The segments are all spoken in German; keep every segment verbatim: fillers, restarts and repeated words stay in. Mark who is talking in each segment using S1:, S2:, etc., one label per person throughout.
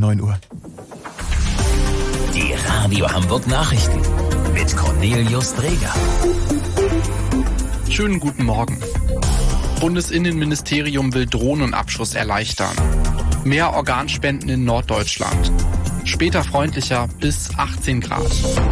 S1: neun Uhr.
S2: Die Radio Hamburg Nachrichten mit Cornelius Dreger.
S3: Schönen guten Morgen. Bundesinnenministerium will Drohnenabschuss erleichtern. Mehr Organspenden in Norddeutschland. Später freundlicher bis achtzehn Grad.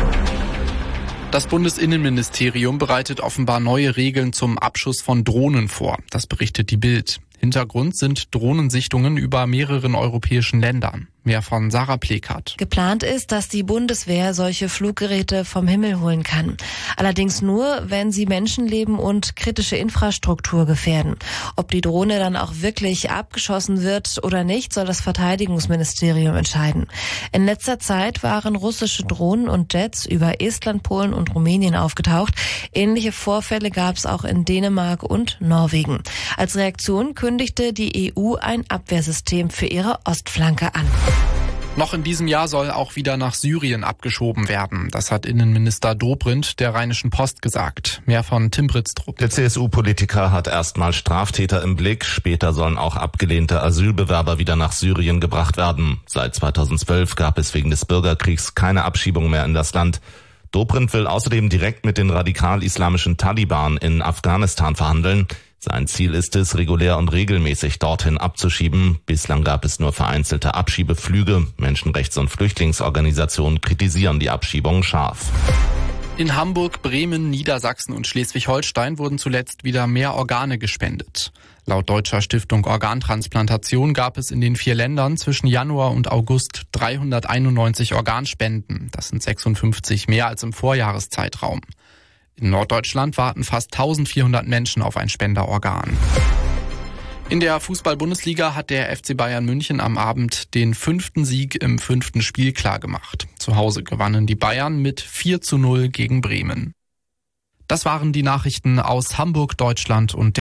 S3: Das Bundesinnenministerium bereitet offenbar neue Regeln zum Abschuss von Drohnen vor. Das berichtet die Bild. Hintergrund sind Drohnensichtungen über mehreren europäischen Ländern. Mehr von Sarah Plekert.
S4: Geplant ist, dass die Bundeswehr solche Fluggeräte vom Himmel holen kann. Allerdings nur, wenn sie Menschenleben und kritische Infrastruktur gefährden. Ob die Drohne dann auch wirklich abgeschossen wird oder nicht, soll das Verteidigungsministerium entscheiden. In letzter Zeit waren russische Drohnen und Jets über Estland, Polen und Rumänien aufgetaucht. Ähnliche Vorfälle gab es auch in Dänemark und Norwegen. Als Reaktion kündigte die E U ein Abwehrsystem für ihre Ostflanke an.
S3: Noch in diesem Jahr soll auch wieder nach Syrien abgeschoben werden. Das hat Innenminister Dobrindt der Rheinischen Post gesagt. Mehr von Tim Britztrup.
S5: Der C S U-Politiker hat erstmal Straftäter im Blick. Später sollen auch abgelehnte Asylbewerber wieder nach Syrien gebracht werden. Seit zweitausendzwölf gab es wegen des Bürgerkriegs keine Abschiebung mehr in das Land. Dobrindt will außerdem direkt mit den radikal-islamischen Taliban in Afghanistan verhandeln. Sein Ziel ist es, regulär und regelmäßig dorthin abzuschieben. Bislang gab es nur vereinzelte Abschiebeflüge. Menschenrechts- und Flüchtlingsorganisationen kritisieren die Abschiebung scharf.
S3: In Hamburg, Bremen, Niedersachsen und Schleswig-Holstein wurden zuletzt wieder mehr Organe gespendet. Laut Deutscher Stiftung Organtransplantation gab es in den vier Ländern zwischen Januar und August dreihunderteinundneunzig Organspenden. Das sind sechsundfünfzig mehr als im Vorjahreszeitraum. In Norddeutschland warten fast eintausendvierhundert Menschen auf ein Spenderorgan. In der Fußball-Bundesliga hat der F C Bayern München am Abend den fünften Sieg im fünften Spiel klargemacht. Zu Hause gewannen die Bayern mit vier zu null gegen Bremen. Das waren die Nachrichten aus Hamburg, Deutschland und